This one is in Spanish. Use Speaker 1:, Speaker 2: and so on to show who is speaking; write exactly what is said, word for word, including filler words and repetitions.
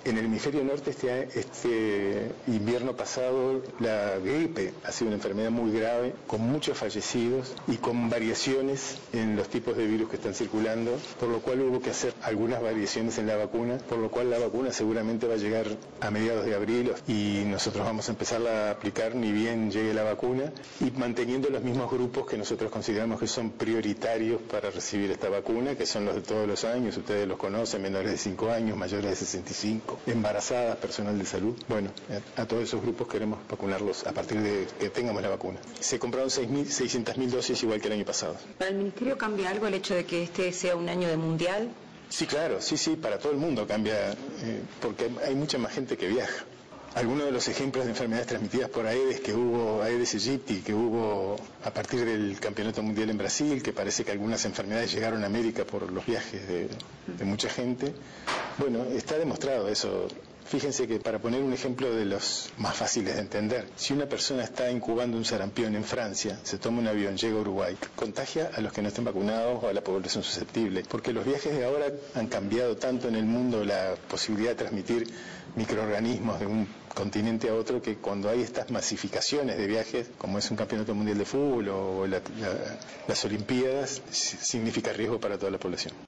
Speaker 1: En el hemisferio norte este, este invierno pasado la gripe ha sido una enfermedad muy grave, con muchos fallecidos y con variaciones en los tipos de virus que están circulando, por lo cual hubo que hacer algunas variaciones en la vacuna, por lo cual la vacuna seguramente va a llegar a mediados de abril y nosotros vamos a empezarla a aplicar ni bien llegue la vacuna y manteniendo los mismos grupos que nosotros consideramos que son prioritarios para recibir esta vacuna, que son los de todos los años, ustedes los conocen, menores de cinco años, mayores de sesenta y cinco, embarazadas, personal de salud. Bueno, a, a todos esos grupos queremos vacunarlos a partir de que tengamos la vacuna. Se compraron seiscientas mil dosis igual que el año pasado.
Speaker 2: ¿Para el Ministerio cambia algo el hecho de que este sea un año de mundial?
Speaker 1: Sí, claro, sí, sí, para todo el mundo cambia, eh, porque hay mucha más gente que viaja. Algunos de los ejemplos de enfermedades transmitidas por Aedes que hubo, Aedes aegypti, que hubo a partir del Campeonato Mundial en Brasil, que parece que algunas enfermedades llegaron a América por los viajes de, de mucha gente. Bueno, está demostrado eso. Fíjense que para poner un ejemplo de los más fáciles de entender, si una persona está incubando un sarampión en Francia, se toma un avión, llega a Uruguay, contagia a los que no estén vacunados o a la población susceptible, porque los viajes de ahora han cambiado tanto en el mundo la posibilidad de transmitir microorganismos de un continente a otro, que cuando hay estas masificaciones de viajes, como es un campeonato mundial de fútbol o la, la, las Olimpiadas, significa riesgo para toda la población.